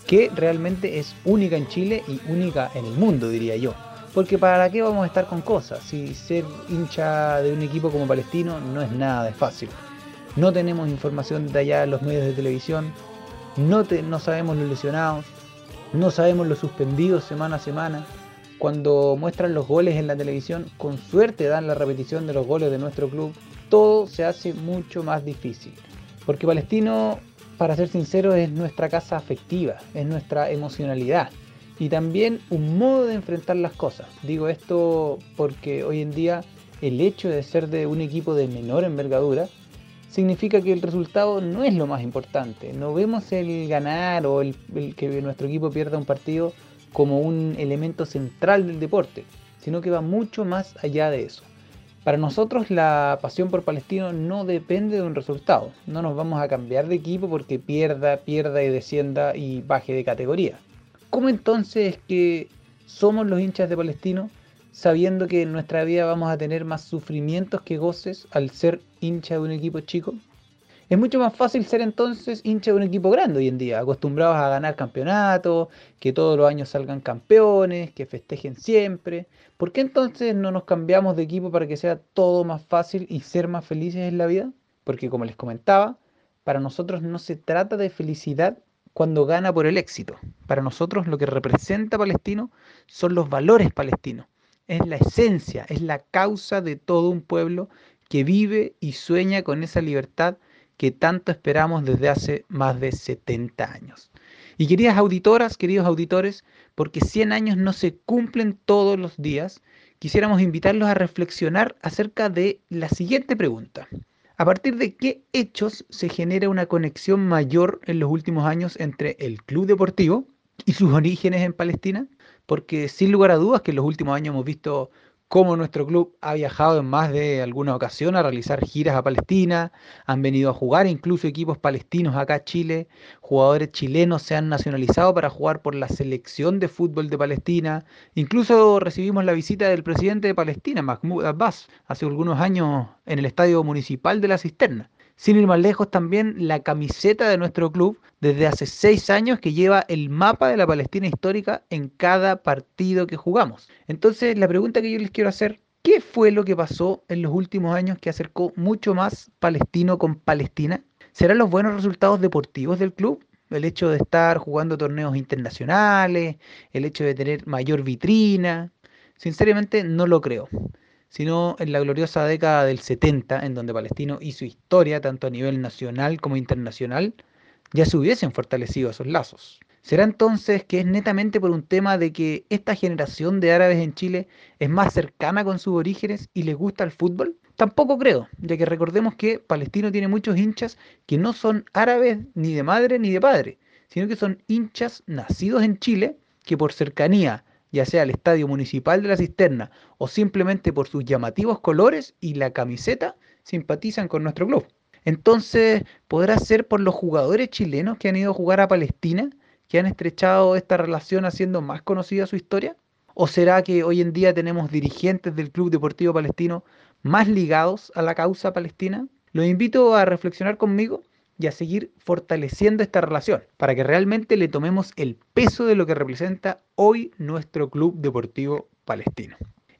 que realmente es única en Chile y única en el mundo, diría yo. Porque ¿para qué vamos a estar con cosas? Si ser hincha de un equipo como Palestino no es nada de fácil. No tenemos información detallada en los medios de televisión, no, te, no sabemos los lesionados, no sabemos los suspendidos semana a semana. Cuando muestran los goles en la televisión, con suerte dan la repetición de los goles de nuestro club. Todo se hace mucho más difícil. Porque Palestino, para ser sincero, es nuestra casa afectiva, es nuestra emocionalidad y también un modo de enfrentar las cosas. Digo esto porque hoy en día el hecho de ser de un equipo de menor envergadura significa que el resultado no es lo más importante. No vemos el ganar o el, el que nuestro equipo pierda un partido como un elemento central del deporte, sino que va mucho más allá de eso. Para nosotros la pasión por Palestino no depende de un resultado. No nos vamos a cambiar de equipo porque pierda, pierda y descienda y baje de categoría. ¿Cómo entonces es que somos los hinchas de Palestino sabiendo que en nuestra vida vamos a tener más sufrimientos que goces al ser hincha de un equipo chico? Es mucho más fácil ser entonces hincha de un equipo grande hoy en día, acostumbrados a ganar campeonatos, que todos los años salgan campeones, que festejen siempre. ¿Por qué entonces no nos cambiamos de equipo para que sea todo más fácil y ser más felices en la vida? Porque como les comentaba, para nosotros no se trata de felicidad cuando gana por el éxito. Para nosotros lo que representa Palestino son los valores palestinos. Es la esencia, es la causa de todo un pueblo que vive y sueña con esa libertad que tanto esperamos desde hace más de setenta años. Y queridas auditoras, queridos auditores, porque cien años no se cumplen todos los días, quisiéramos invitarlos a reflexionar acerca de la siguiente pregunta. ¿A partir de qué hechos se genera una conexión mayor en los últimos años entre el club deportivo y sus orígenes en Palestina? Porque sin lugar a dudas que en los últimos años hemos visto cómo nuestro club ha viajado en más de alguna ocasión a realizar giras a Palestina, han venido a jugar incluso equipos palestinos acá a Chile, jugadores chilenos se han nacionalizado para jugar por la selección de fútbol de Palestina, incluso recibimos la visita del presidente de Palestina, Mahmoud Abbas, hace algunos años en el estadio municipal de La Cisterna. Sin ir más lejos, también la camiseta de nuestro club desde hace seis años que lleva el mapa de la Palestina histórica en cada partido que jugamos. Entonces, la pregunta que yo les quiero hacer, ¿qué fue lo que pasó en los últimos años que acercó mucho más Palestino con Palestina? ¿Serán los buenos resultados deportivos del club? El hecho de estar jugando torneos internacionales, el hecho de tener mayor vitrina. Sinceramente, no lo creo. Sino en la gloriosa década del setenta, en donde Palestino hizo historia tanto a nivel nacional como internacional, ya se hubiesen fortalecido esos lazos. ¿Será entonces que es netamente por un tema de que esta generación de árabes en Chile es más cercana con sus orígenes y les gusta el fútbol? Tampoco creo, ya que recordemos que Palestino tiene muchos hinchas que no son árabes ni de madre ni de padre, sino que son hinchas nacidos en Chile que por cercanía, ya sea el Estadio Municipal de La Cisterna o simplemente por sus llamativos colores y la camiseta, simpatizan con nuestro club. Entonces, ¿podrá ser por los jugadores chilenos que han ido a jugar a Palestina, que han estrechado esta relación haciendo más conocida su historia? ¿O será que hoy en día tenemos dirigentes del Club Deportivo Palestino más ligados a la causa palestina? Los invito a reflexionar conmigo y a seguir fortaleciendo esta relación para que realmente le tomemos el peso de lo que representa hoy nuestro Club Deportivo Palestino.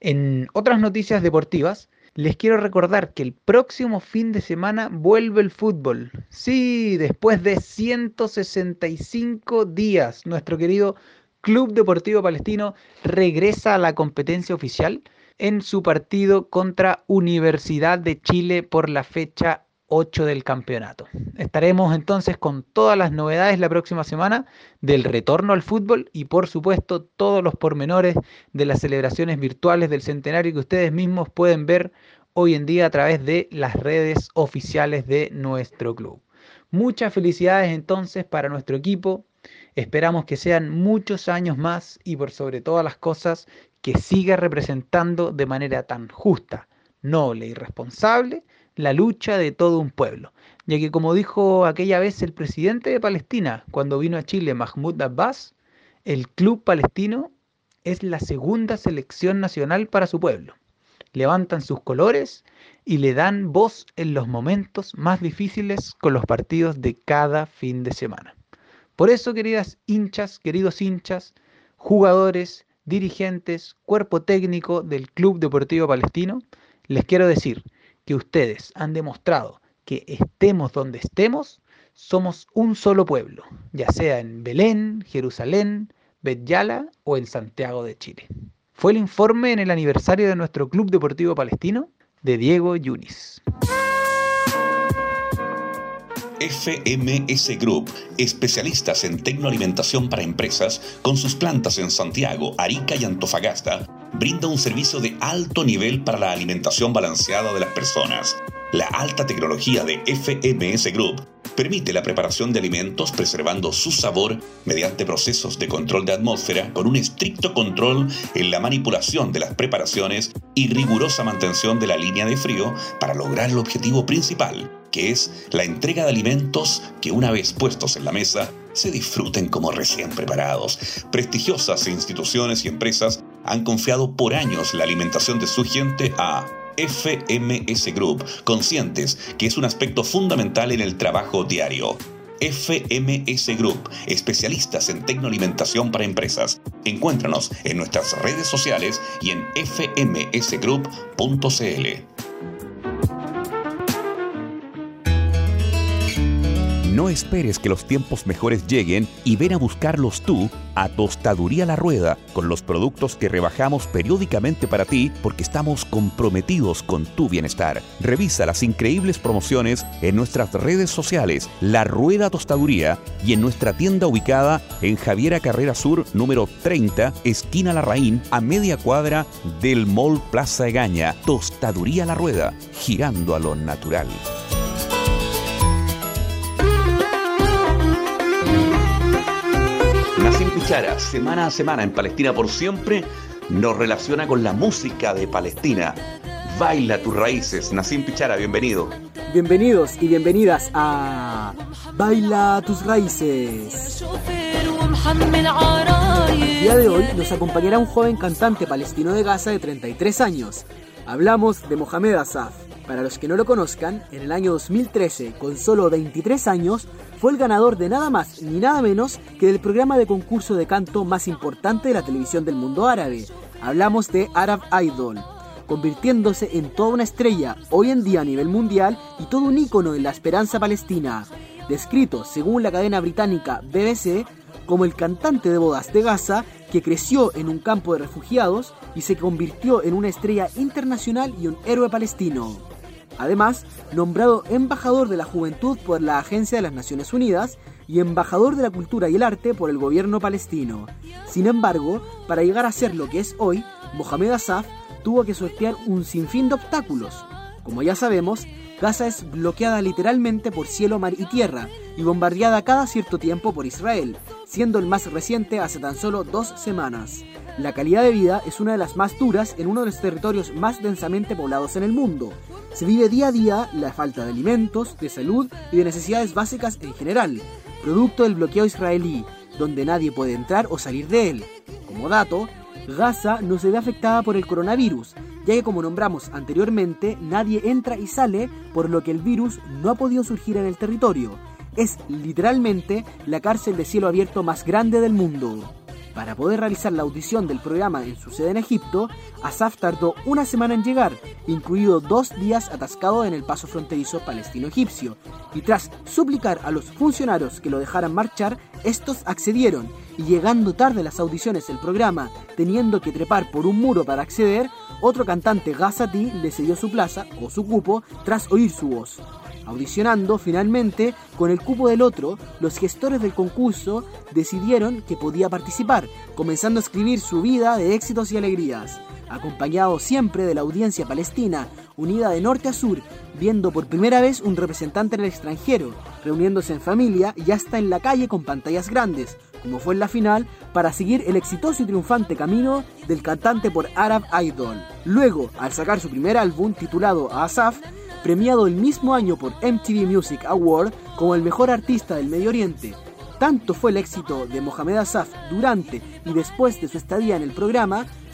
En otras noticias deportivas, les quiero recordar que el próximo fin de semana vuelve el fútbol. Sí, después de ciento sesenta y cinco días, nuestro querido Club Deportivo Palestino regresa a la competencia oficial en su partido contra Universidad de Chile por la fecha ocho del campeonato. Estaremos entonces con todas las novedades la próxima semana del retorno al fútbol y por supuesto todos los pormenores de las celebraciones virtuales del centenario que ustedes mismos pueden ver hoy en día a través de las redes oficiales de nuestro club. Muchas felicidades entonces para nuestro equipo, esperamos que sean muchos años más y por sobre todas las cosas que siga representando de manera tan justa, noble y responsable la lucha de todo un pueblo, ya que como dijo aquella vez el presidente de Palestina cuando vino a Chile, Mahmoud Abbas, el club palestino es la segunda selección nacional para su pueblo. Levantan sus colores y le dan voz en los momentos más difíciles con los partidos de cada fin de semana. Por eso, queridas hinchas, queridos hinchas, jugadores, dirigentes, cuerpo técnico del Club Deportivo Palestino, les quiero decir que ustedes han demostrado que estemos donde estemos, somos un solo pueblo, ya sea en Belén, Jerusalén, Bet Yala o en Santiago de Chile. Fue el informe en el aniversario de nuestro Club Deportivo Palestino de Diego Yunis. F M S Group, especialistas en tecnoalimentación para empresas, con sus plantas en Santiago, Arica y Antofagasta, brinda un servicio de alto nivel para la alimentación balanceada de las personas. La alta tecnología de F M S Group permite la preparación de alimentos preservando su sabor mediante procesos de control de atmósfera con un estricto control en la manipulación de las preparaciones y rigurosa mantención de la línea de frío para lograr el objetivo principal, que es la entrega de alimentos que una vez puestos en la mesa se disfruten como recién preparados. Prestigiosas instituciones y empresas han confiado por años la alimentación de su gente a F M S Group, conscientes que es un aspecto fundamental en el trabajo diario. F M S Group, especialistas en tecnoalimentación para empresas. Encuéntranos en nuestras redes sociales y en f m s group punto c l. No esperes que los tiempos mejores lleguen y ven a buscarlos tú a Tostaduría La Rueda, con los productos que rebajamos periódicamente para ti porque estamos comprometidos con tu bienestar. Revisa las increíbles promociones en nuestras redes sociales, La Rueda Tostaduría, y en nuestra tienda ubicada en Javiera Carrera Sur, número treinta, esquina Larraín, a media cuadra del Mall Plaza Egaña. Tostaduría La Rueda, girando a lo natural. Nassim Pichara, semana a semana en Palestina por Siempre, nos relaciona con la música de Palestina. Baila tus raíces. Nassim Pichara, bienvenido. Bienvenidos y bienvenidas a Baila tus raíces. El día de hoy nos acompañará un joven cantante palestino de Gaza de treinta y tres años. Hablamos de Mohamed Asaf. Para los que no lo conozcan, en el año dos mil trece, con solo veintitrés años, fue el ganador de nada más ni nada menos que del programa de concurso de canto más importante de la televisión del mundo árabe. Hablamos de Arab Idol, convirtiéndose en toda una estrella hoy en día a nivel mundial y todo un ícono en la esperanza palestina. Descrito, según la cadena británica B B C, como el cantante de bodas de Gaza que creció en un campo de refugiados y se convirtió en una estrella internacional y un héroe palestino. Además, nombrado embajador de la juventud por la Agencia de las Naciones Unidas y embajador de la cultura y el arte por el gobierno palestino. Sin embargo, para llegar a ser lo que es hoy, Mohamed Asaf tuvo que sortear un sinfín de obstáculos. Como ya sabemos, Gaza es bloqueada literalmente por cielo, mar y tierra y bombardeada cada cierto tiempo por Israel, siendo el más reciente hace tan solo dos semanas. La calidad de vida es una de las más duras en uno de los territorios más densamente poblados en el mundo. Se vive día a día la falta de alimentos, de salud y de necesidades básicas en general, producto del bloqueo israelí, donde nadie puede entrar o salir de él. Como dato, Gaza no se ve afectada por el coronavirus, ya que como nombramos anteriormente, nadie entra y sale, por lo que el virus no ha podido surgir en el territorio. Es literalmente la cárcel de cielo abierto más grande del mundo. Para poder realizar la audición del programa en su sede en Egipto, Asaf tardó una semana en llegar, incluido dos días atascado en el paso fronterizo palestino-egipcio, y tras suplicar a los funcionarios que lo dejaran marchar, estos accedieron, y llegando tarde a las audiciones del programa, teniendo que trepar por un muro para acceder, otro cantante gazatí le cedió su plaza, o su cupo, tras oír su voz. Audicionando finalmente con el cupo del otro, los gestores del concurso decidieron que podía participar, comenzando a escribir su vida de éxitos y alegrías, acompañado siempre de la audiencia palestina, unida de norte a sur, viendo por primera vez un representante en el extranjero, reuniéndose en familia y hasta en la calle con pantallas grandes, como fue en la final, para seguir el exitoso y triunfante camino del cantante por Arab Idol. Luego, al sacar su primer álbum titulado Asaf, premiado el mismo año por M T V Music Award como el mejor artista del Medio Oriente. Tanto fue el éxito de Mohamed Asaf durante y después de su estadía en el programa,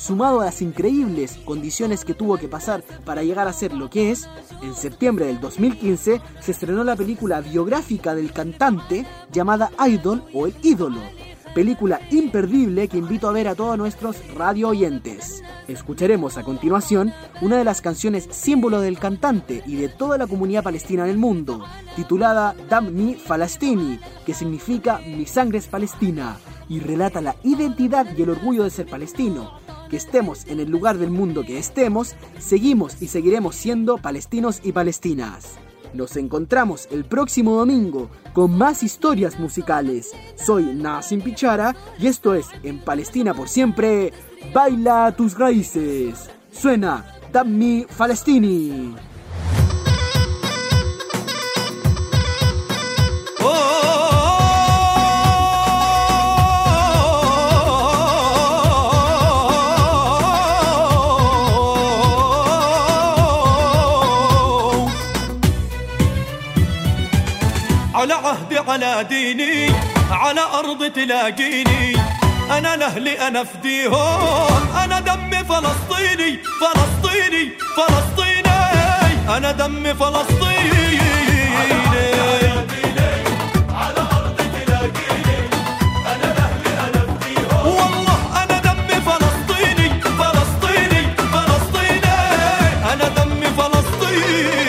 sumado a las increíbles condiciones que tuvo que pasar para llegar a ser lo que es, en septiembre del dos mil quince se estrenó la película biográfica del cantante llamada Idol o El Ídolo. Película imperdible que invito a ver a todos nuestros radio oyentes. Escucharemos a continuación una de las canciones símbolo del cantante y de toda la comunidad palestina en el mundo, titulada Dammi Falastini, que significa Mi sangre es palestina, y relata la identidad y el orgullo de ser palestino. Que estemos en el lugar del mundo que estemos, seguimos y seguiremos siendo palestinos y palestinas. Nos encontramos el próximo domingo con más historias musicales. Soy Nassim Pichara y esto es En Palestina por Siempre, Baila tus raíces. Suena Dammi Falastini. على عهدي على ديني على أرض تلاقيني أنا لأهلي أنا فديهم أنا دمي فلسطيني فلسطيني فلسطيني أنا دمي فلسطيني على أرض تلاقيني أنا لأهلي أنا فديهم والله أنا دمي فلسطيني فلسطيني فلسطيني أنا دمي فلسطيني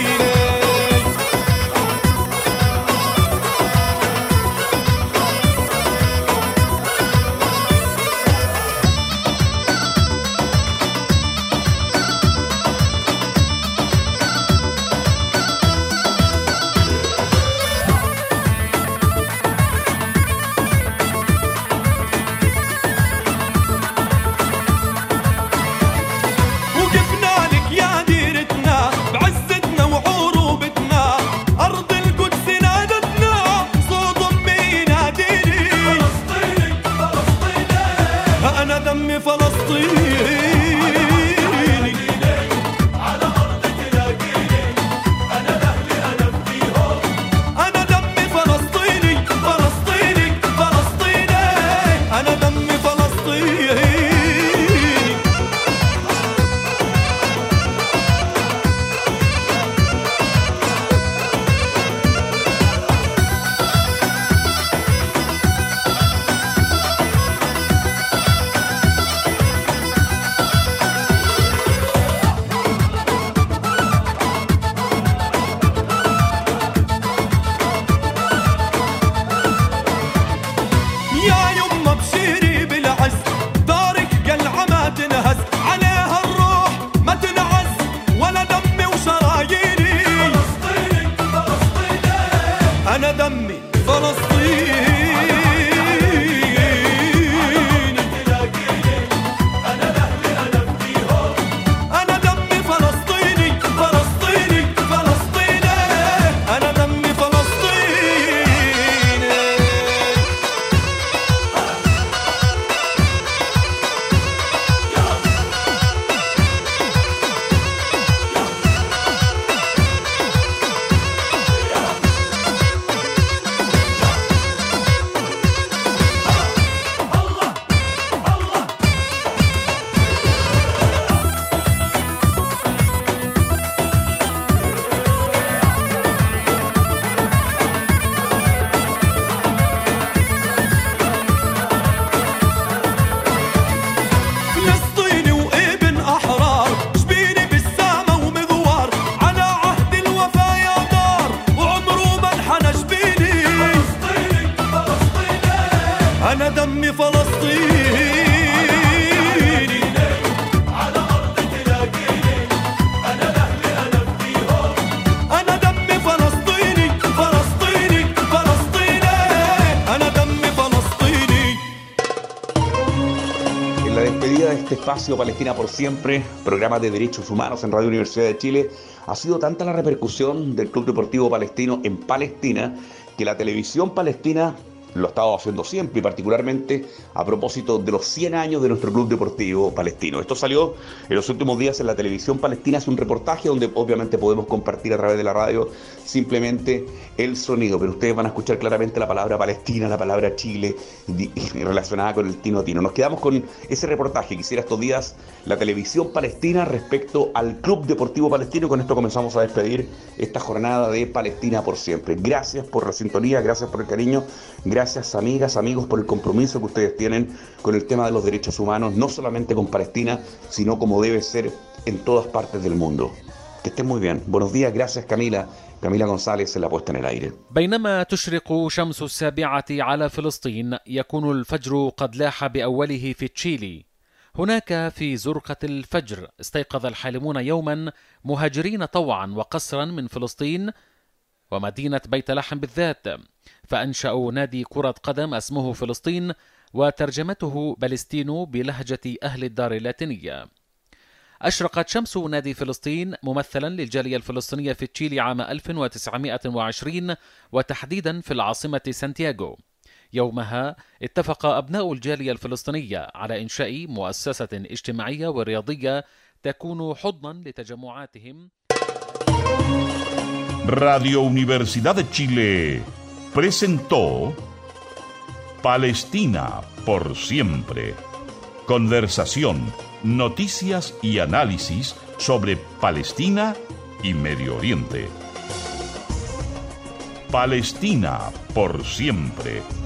Espacio Palestina por Siempre, programa de derechos humanos en Radio Universidad de Chile, ha sido tanta la repercusión del Club Deportivo Palestino en Palestina que la televisión palestina lo ha estado haciendo siempre y particularmente a propósito de los cien años de nuestro Club Deportivo Palestino. Esto salió en los últimos días en la televisión palestina, es un reportaje donde obviamente podemos compartir a través de la radio simplemente el sonido, pero ustedes van a escuchar claramente la palabra Palestina, la palabra Chile relacionada con el Tino Tino. Nos quedamos con ese reportaje que hiciera estos días la televisión palestina respecto al Club Deportivo Palestino. Con esto comenzamos a despedir esta jornada de Palestina por siempre. Gracias por la sintonía, gracias por el cariño, gracias amigas, amigos por el compromiso que ustedes tienen con el tema de los derechos humanos, no solamente con Palestina, sino como debe ser en todas partes del mundo. Que estén muy bien. Buenos días, gracias Camila. Camila González en la puesta en el aire. بينما تشرق شمس السابعة على فلسطين يكون الفجر قد لاح بأوله في تشيلي. هناك في زرقة الفجر استيقظ الحالمون يوما مهاجرين طوعا وقسرا من فلسطين ومدينة بيت لحم بالذات، فأنشأوا نادي كرة قدم اسمه فلسطين وترجمته بالستينو بلهجة أهل الدار اللاتينية. أشرقت شمس نادي فلسطين ممثلا للجالية الفلسطينية في تشيلي عام ألف وتسعمائة وعشرين وتحديدا في العاصمة سانتياغو. يومها اتفق أبناء الجالية الفلسطينية على إنشاء مؤسسة اجتماعية ورياضية تكون حضنا لتجمعاتهم. Radio Universidad de Chile presentó Palestina por siempre. Conversación, noticias y análisis sobre Palestina y Medio Oriente. Palestina por siempre.